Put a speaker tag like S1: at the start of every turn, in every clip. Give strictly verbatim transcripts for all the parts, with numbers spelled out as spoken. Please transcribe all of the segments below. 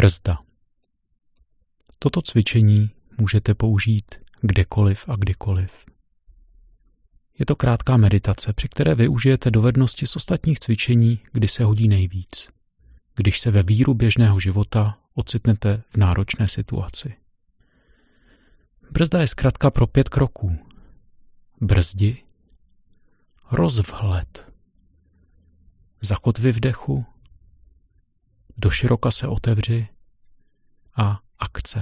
S1: Brzda. Toto cvičení můžete použít kdekoliv a kdykoliv. Je to krátká meditace, při které využijete dovednosti z ostatních cvičení, kdy se hodí nejvíc, když se ve víru běžného života ocitnete v náročné situaci. Brzda je zkratka pro pět kroků. Brzdi, rozvhled, zakotvi v dechu, doširoka se otevři a akce.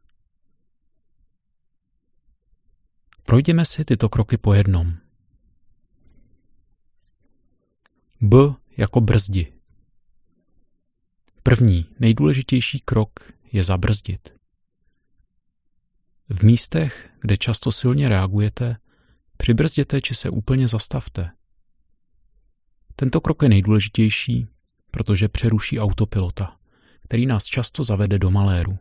S1: Projdeme si tyto kroky po jednom. B jako brzdi. První, nejdůležitější krok je zabrzdit. V místech, kde často silně reagujete, přibrzděte či se úplně zastavte. Tento krok je nejdůležitější, protože přeruší autopilota, který nás často zavede do maléru.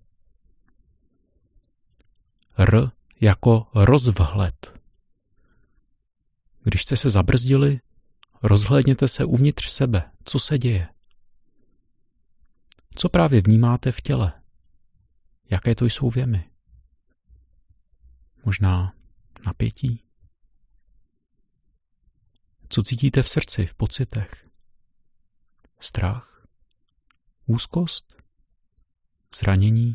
S1: R jako rozvhled. Když jste se zabrzdili, rozhlédněte se uvnitř sebe, co se děje. Co právě vnímáte v těle? Jaké to jsou věmy? Možná napětí? Co cítíte v srdci, v pocitech? Strach? Úzkost? Zranění?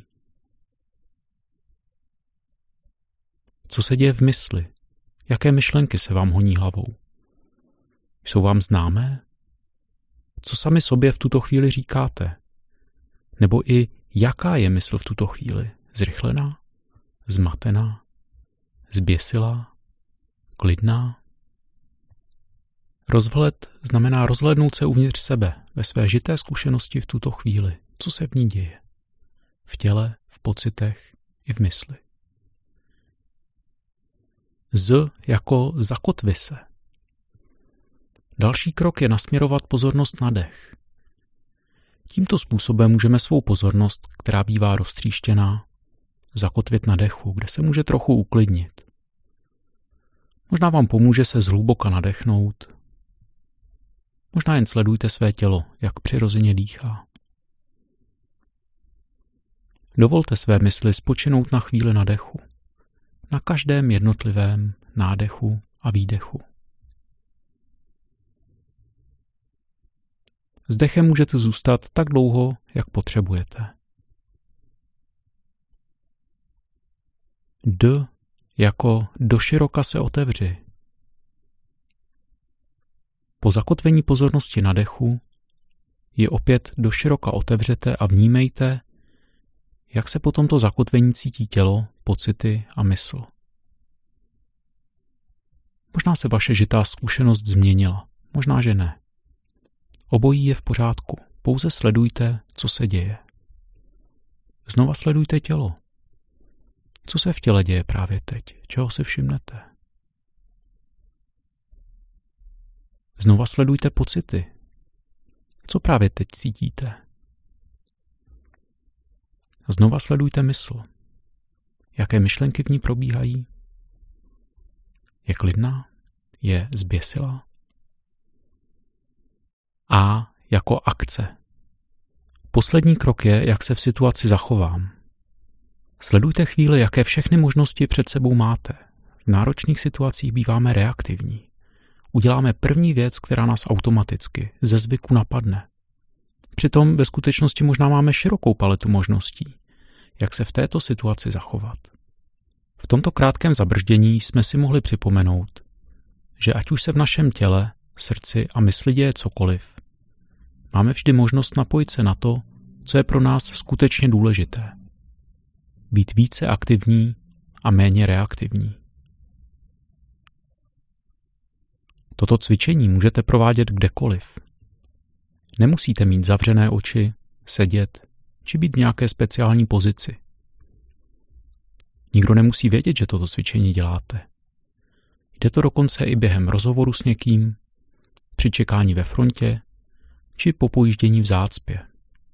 S1: Co se děje v mysli? Jaké myšlenky se vám honí hlavou? Jsou vám známé? Co sami sobě v tuto chvíli říkáte? Nebo i jaká je mysl v tuto chvíli? Zrychlená? Zmatená? Zběsilá? Klidná? Rozvhled znamená rozhlédnout se uvnitř sebe, ve své žité zkušenosti v tuto chvíli. Co se v ní děje? V těle, v pocitech i v mysli. Z jako zakotvi se. Další krok je nasměrovat pozornost na dech. Tímto způsobem můžeme svou pozornost, která bývá roztříštěná, zakotvit na dechu, kde se může trochu uklidnit. Možná vám pomůže se zhluboka nadechnout. Možná jen sledujte své tělo, jak přirozeně dýchá. Dovolte své mysli spočinout na chvíli na dechu. Na každém jednotlivém nádechu a výdechu. S dechem můžete zůstat tak dlouho, jak potřebujete. D jako doširoka se otevři. Po zakotvení pozornosti na dechu ji opět doširoka otevřete a vnímejte, jak se po tomto zakotvení cítí tělo, pocity a mysl. Možná se vaše žitá zkušenost změnila, možná že ne. Obojí je v pořádku, pouze sledujte, co se děje. Znova sledujte tělo. Co se v těle děje právě teď? Čeho si všimnete? Znova sledujte pocity. Co právě teď cítíte? Znova sledujte mysl. Jaké myšlenky v ní probíhají? Je klidná? Je zběsilá? A jako akce. Poslední krok je, jak se v situaci zachovám. Sledujte chvíli, jaké všechny možnosti před sebou máte. V náročných situacích býváme reaktivní. Uděláme první věc, která nás automaticky, ze zvyku napadne. Přitom ve skutečnosti možná máme širokou paletu možností, jak se v této situaci zachovat. V tomto krátkém zabrždění jsme si mohli připomenout, že ať už se v našem těle, srdci a mysli děje cokoliv, máme vždy možnost napojit se na to, co je pro nás skutečně důležité. Být více aktivní a méně reaktivní. Toto cvičení můžete provádět kdekoliv. Nemusíte mít zavřené oči, sedět či být v nějaké speciální pozici. Nikdo nemusí vědět, že toto cvičení děláte. Jde to dokonce i během rozhovoru s někým, při čekání ve frontě či po pojíždění v zácpě.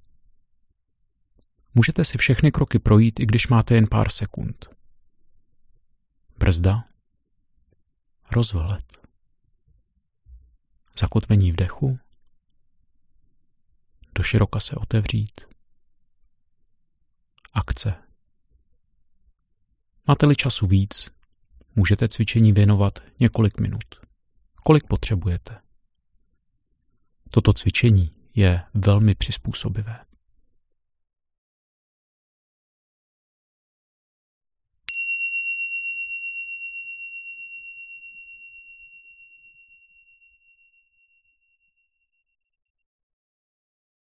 S1: Můžete si všechny kroky projít, i když máte jen pár sekund. Brzda, rozvhled, zakotvení v dechu, doširoka se otevřít, akce. Máte-li času víc, můžete cvičení věnovat několik minut. Kolik potřebujete. Toto cvičení je velmi přizpůsobivé.